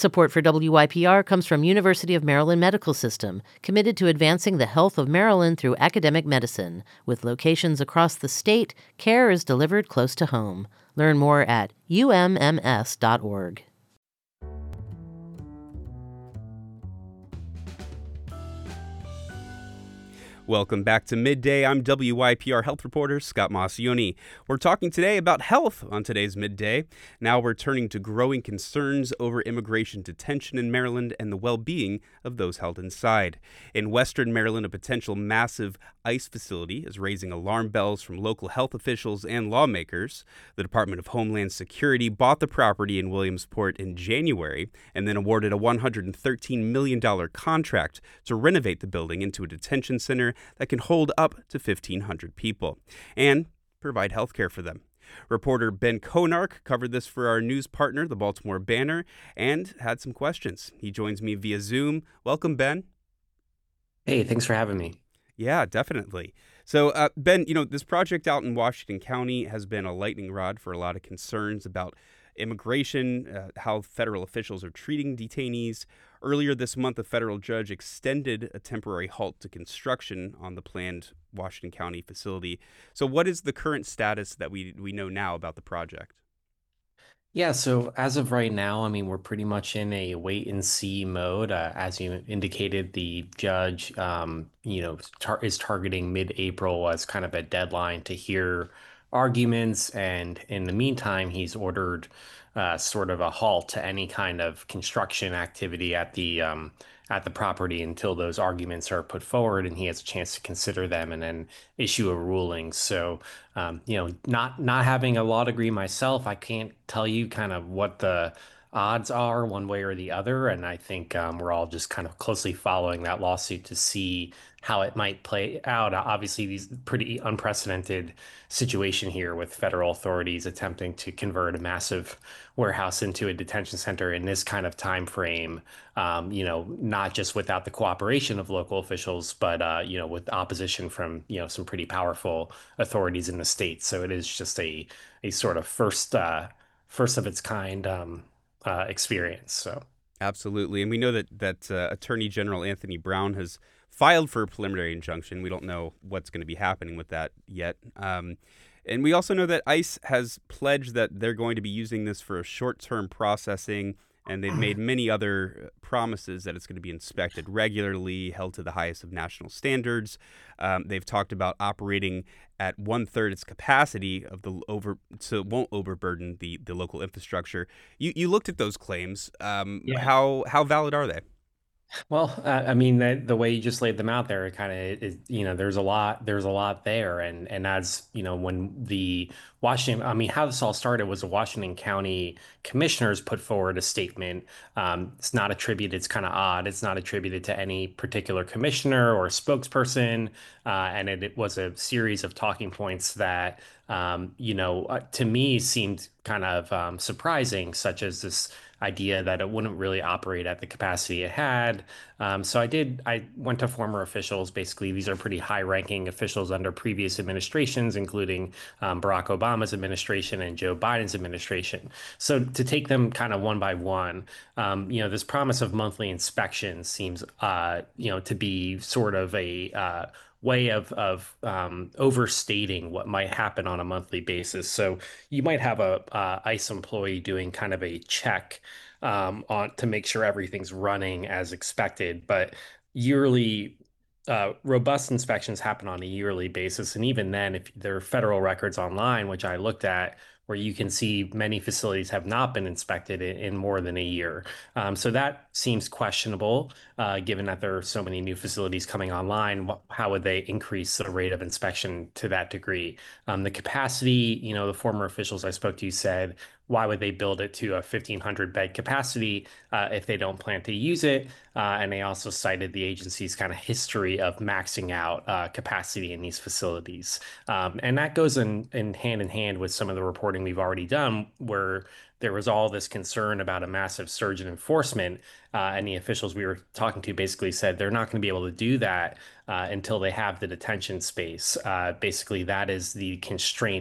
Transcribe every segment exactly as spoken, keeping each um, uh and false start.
Support for W Y P R comes from University of Maryland Medical System, committed to advancing the health of Maryland through academic medicine. With locations across the state, care is delivered close to home. Learn more at U M M S dot org. Welcome back to Midday. I'm W Y P R health reporter Scott Maucione. We're talking today about health on today's Midday. Now we're turning to growing concerns over immigration detention in Maryland and the well-being of those held inside. In Western Maryland, a potential massive ICE facility is raising alarm bells from local health officials and lawmakers. The Department of Homeland Security bought the property in Williamsport in January and then awarded a one hundred thirteen million dollars contract to renovate the building into a detention center that can hold up to fifteen hundred people and provide health care for them. Reporter Ben Konark covered this for our news partner, the Baltimore Banner, and had some questions. He joins me via Zoom. Welcome, Ben. Hey, thanks for having me. Yeah, definitely. So, uh, Ben, you know, this project out in Washington County has been a lightning rod for a lot of concerns about immigration, uh, how federal officials are treating detainees. Earlier this month, a federal judge extended a temporary halt to construction on the planned Washington County facility. So what is the current status that we we know now about the project? Yeah, so as of right now, I mean, we're pretty much in a wait and see mode. Uh, as you indicated, the judge, um, you know, tar is targeting mid-April as kind of a deadline to hear arguments. And in the meantime, he's ordered uh, sort of a halt to any kind of construction activity at the um, at the property until those arguments are put forward and he has a chance to consider them and then issue a ruling. So, um, you know, not not having a law degree myself, I can't tell you kind of what the odds are one way or the other. And I think um, we're all just kind of closely following that lawsuit to see how it might play out. Obviously, these pretty unprecedented situation here with federal authorities attempting to convert a massive warehouse into a detention center in this kind of time frame. Um, you know, not just without the cooperation of local officials, but uh, you know, with opposition from you know some pretty powerful authorities in the state. So it is just a a sort of first uh, first of its kind um, uh, experience. So. Absolutely. And we know that, that uh, Attorney General Anthony Brown has filed for a preliminary injunction. We don't know what's going to be happening with that yet. Um, and we also know that ICE has pledged that they're going to be using this for a short-term processing, and they've made many other promises that it's going to be inspected regularly, held to the highest of national standards. Um, they've talked about operating at one-third its capacity of the over, so it won't overburden the, the local infrastructure. You you looked at those claims. Um, Yeah. how how valid are they? Well, uh, I mean, the, the way you just laid them out there, it kind of is, you know, there's a lot, there's a lot there. And, and as, you know, when the Washington, I mean, how this all started was the Washington County commissioners put forward a statement. Um, it's not attributed, it's kind of odd. It's not attributed to any particular commissioner or spokesperson. Uh, and it, it was a series of talking points that, um, you know, uh, to me seemed kind of um, surprising, such as this idea that it wouldn't really operate at the capacity it had. Um, so I did, I went to former officials. Basically, these are pretty high-ranking officials under previous administrations, including um, Barack Obama's administration and Joe Biden's administration. So to take them kind of one by one, um, you know, this promise of monthly inspections seems, uh, you know, to be sort of a uh, way of of um, overstating what might happen on a monthly basis. So you might have a uh, ICE employee doing kind of a check um, on to make sure everything's running as expected, but yearly uh, robust inspections happen on a yearly basis. And even then, if there are federal records online, which I looked at, where you can see many facilities have not been inspected in, in more than a year. Um, so that seems questionable, uh, given that there are so many new facilities coming online. How would they increase the rate of inspection to that degree? Um, the capacity, you know, the former officials I spoke to said, why would they build it to a fifteen hundred bed capacity uh, if they don't plan to use it? Uh, and they also cited the agency's kind of history of maxing out uh, capacity in these facilities. Um, and that goes in, in hand in hand with some of the reporting we've already done, where there was all this concern about a massive surge in enforcement. Uh, and the officials we were talking to basically said they're not going to be able to do that uh, until they have the detention space. Uh, basically, that is the constraint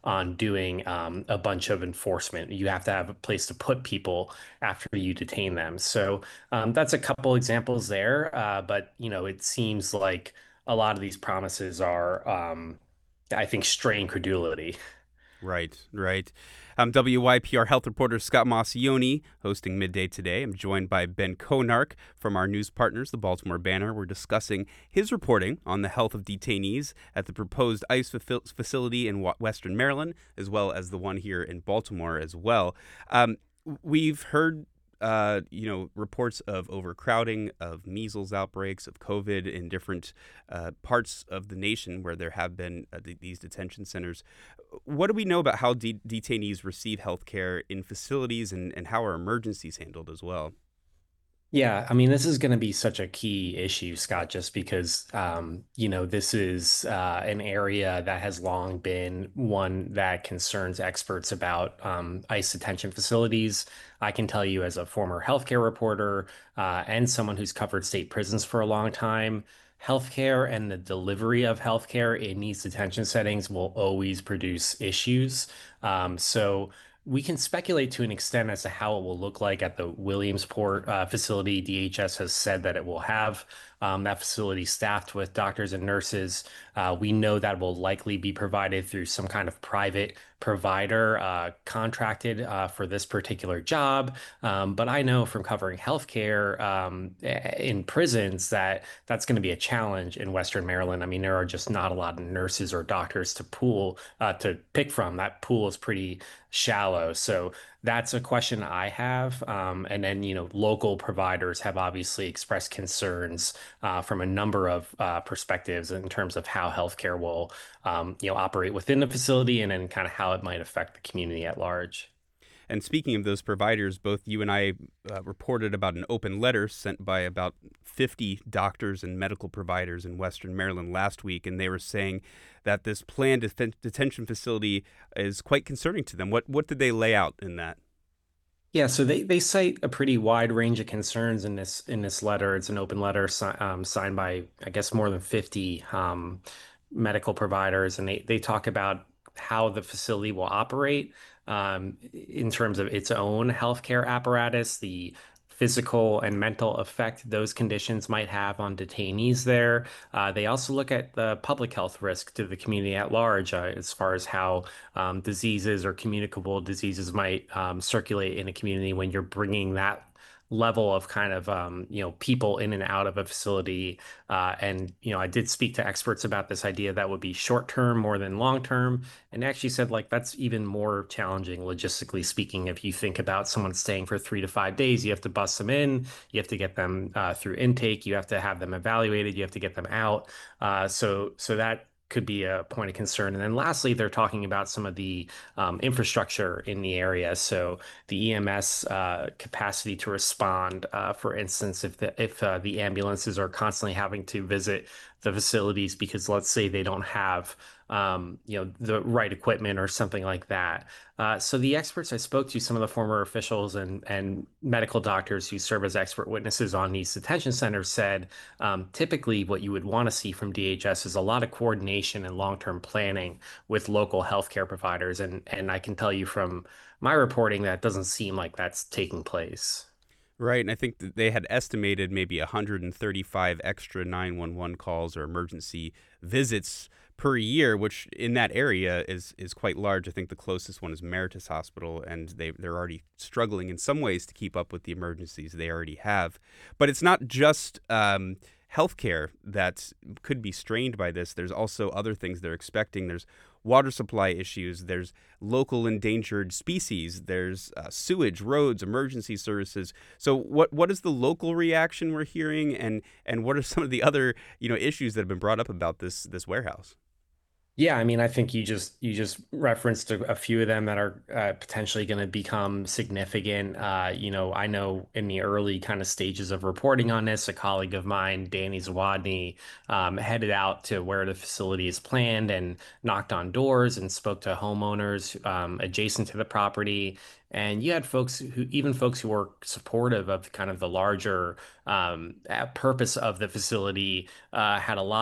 on doing um, a bunch of enforcement. You have to have a place to put people after you detain them. So um, that's a couple examples there. Uh, but you know, it seems like a lot of these promises are, um, I think, strain credulity. Right, right. I'm W Y P R health reporter Scott Maucione hosting Midday today. I'm joined by Ben Konark from our news partners, the Baltimore Banner. We're discussing his reporting on the health of detainees at the proposed ICE facility in Western Maryland, as well as the one here in Baltimore as well. Um, we've heard uh, you know, reports of overcrowding, of measles outbreaks, of COVID in different uh, parts of the nation where there have been uh, th- these detention centers. What do we know about how de- detainees receive health care in facilities, and, and how are emergencies handled as well? Yeah, I mean, this is going to be such a key issue, Scott, just because, um, you know, this is uh, an area that has long been one that concerns experts about um, ICE detention facilities. I can tell you, as a former healthcare reporter uh, and someone who's covered state prisons for a long time, healthcare and the delivery of healthcare in these detention settings will always produce issues. Um, so, we can speculate to an extent as to how it will look like at the Williamsport uh, facility. D H S has said that it will have um, that facility staffed with doctors and nurses. Uh, we know that will likely be provided through some kind of private provider uh, contracted uh, for this particular job. Um, but I know from covering healthcare um, in prisons that that's going to be a challenge in Western Maryland. I mean, there are just not a lot of nurses or doctors to pool uh, to pick from. That pool is pretty shallow. So that's a question I have. Um, and then, you know, local providers have obviously expressed concerns uh, from a number of uh, perspectives in terms of how healthcare will, um, you know, operate within the facility and then kind of how it might affect the community at large. And speaking of those providers, both you and I uh, reported about an open letter sent by about fifty doctors and medical providers in Western Maryland last week, and they were saying that this planned det- detention facility is quite concerning to them. What what did they lay out in that? Yeah, so they, they cite a pretty wide range of concerns in this in this letter. It's an open letter si um, signed by, I guess, more than fifty um, medical providers, and they, they talk about how the facility will operate um, in terms of its own healthcare apparatus, the physical and mental effect those conditions might have on detainees there. Uh, they also look at the public health risk to the community at large, uh, as far as how um, diseases or communicable diseases might um, circulate in a community when you're bringing that level of kind of um, you know people in and out of a facility. Uh, and you know, I did speak to experts about this idea that would be short term more than long term, and actually said like that's even more challenging logistically speaking. If you think about someone staying for three to five days, you have to bus them in, you have to get them uh, through intake, you have to have them evaluated, you have to get them out. Uh, so so that could be a point of concern. And then lastly, they're talking about some of the um, infrastructure in the area. So the E M S uh, capacity to respond, uh, for instance, if the if uh, the ambulances are constantly having to visit the facilities because let's say they don't have um, you know, the right equipment or something like that. Uh, so the experts I spoke to, some of the former officials and and medical doctors who serve as expert witnesses on these detention centers said um, typically what you would want to see from D H S is a lot of coordination and long-term planning with local healthcare providers. And and I can tell you from my reporting that doesn't seem like that's taking place. Right, and I think that they had estimated maybe one hundred thirty-five extra nine one one calls or emergency visits per year, which in that area is is quite large. I think the closest one is Meritus Hospital, and they they're already struggling in some ways to keep up with the emergencies they already have. But it's not just um, healthcare that could be strained by this. There's also other things they're expecting. There's water supply issues. There's local endangered species. There's uh, sewage, roads, emergency services. So what what is the local reaction we're hearing, and and what are some of the other, you know, issues that have been brought up about this this warehouse? Yeah, I mean, I think you just you just referenced a, a few of them that are uh, potentially going to become significant. Uh, you know, I know in the early kind of stages of reporting on this, a colleague of mine, Danny Zawadny, um, headed out to where the facility is planned and knocked on doors and spoke to homeowners um, adjacent to the property. And you had folks who, even folks who were supportive of kind of the larger um, uh, purpose of the facility, uh, had a lot of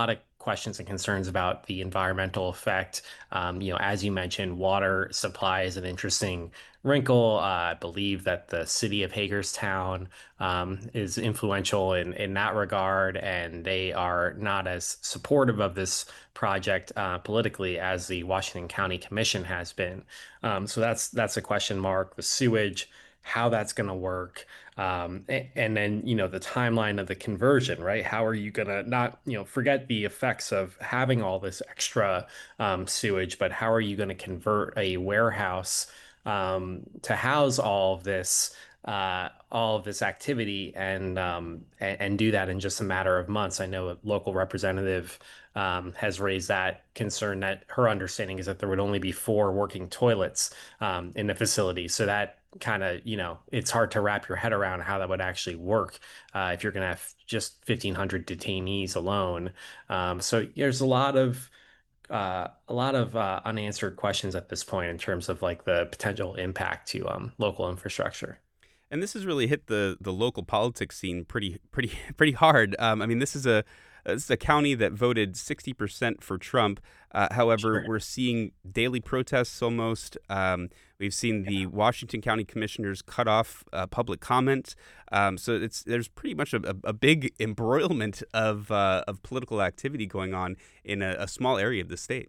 questions and concerns about the environmental effect. Um, you know, as you mentioned, water supply is an interesting wrinkle. Uh, I believe that the city of Hagerstown um, is influential in, in that regard, and they are not as supportive of this project uh, politically as the Washington County Commission has been. Um, so that's that's a question mark. The sewage, how that's going to work. Um, a- and then, you know, the timeline of the conversion, right? How are you going to not, you know, forget the effects of having all this extra um, sewage, but how are you going to convert a warehouse um, to house all of this, uh, all of this activity and, um, and and do that in just a matter of months? I know a local representative um, has raised that concern that her understanding is that there would only be four working toilets um, in the facility. So that kind of, you know, it's hard to wrap your head around how that would actually work uh, if you're going to have just fifteen hundred detainees alone. Um, so there's a lot of uh, a lot of uh, unanswered questions at this point in terms of like the potential impact to um, local infrastructure. And this has really hit the the local politics scene pretty pretty pretty hard. Um, I mean, this is a this is a county that voted sixty percent for Trump. Uh, however, Sure. we're seeing daily protests almost. Um, we've seen the Washington County commissioners cut off uh, public comment. Um, so it's there's pretty much a, a, a big embroilment of uh, of political activity going on in a, a small area of the state.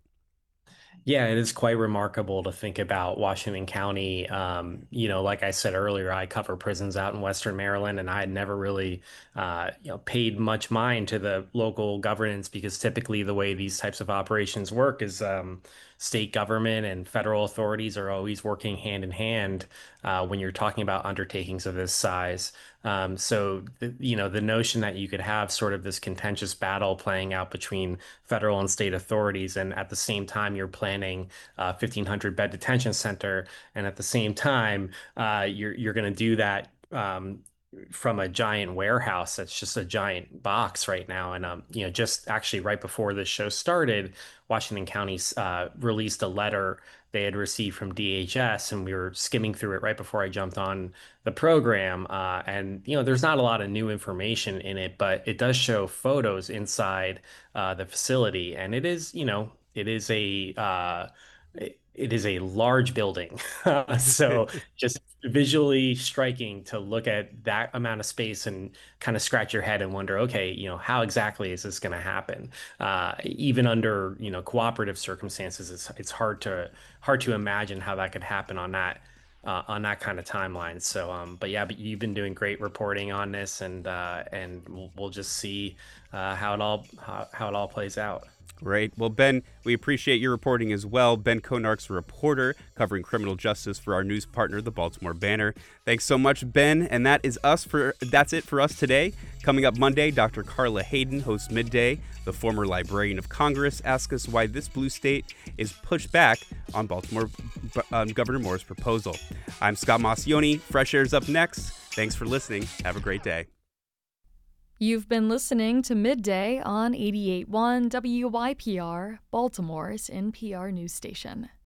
Yeah, it is quite remarkable to think about Washington County. Um, you know, like I said earlier, I cover prisons out in Western Maryland, and I had never really, uh, you know, paid much mind to the local governance because typically the way these types of operations work is um, state government and federal authorities are always working hand in hand uh, when you're talking about undertakings of this size. Um, so, the, you know, the notion that you could have sort of this contentious battle playing out between federal and state authorities, and at the same time, you're planning a fifteen hundred bed detention center, and at the same time, uh, you're you're going to do that. Um, from a giant warehouse that's just a giant box right now. And um, you know, just actually right before this show started, Washington County uh, released a letter they had received from D H S, and we were skimming through it right before I jumped on the program. Uh, and you know, there's not a lot of new information in it, but it does show photos inside uh, the facility, and it is, you know, it is a uh, it it is a large building. So just visually striking to look at that amount of space and kind of scratch your head and wonder, okay, you know, how exactly is this going to happen? Uh, even under, you know, cooperative circumstances, it's it's hard to hard to imagine how that could happen on that uh, on that kind of timeline. So, um, but yeah, but you've been doing great reporting on this, and uh, and we'll, we'll just see uh, how it all how, how it all plays out. Great. Well, Ben, we appreciate your reporting as well. Ben Konark's a reporter covering criminal justice for our news partner, the Baltimore Banner. Thanks so much, Ben. And that is us for that's it for us today. Coming up Monday, Doctor Carla Hayden hosts Midday. The former Librarian of Congress asks us why this blue state is pushed back on Baltimore um, Governor Moore's proposal. I'm Scott Maucione. Fresh Air's up next. Thanks for listening. Have a great day. You've been listening to Midday on eighty-eight point one W Y P R, Baltimore's N P R news station.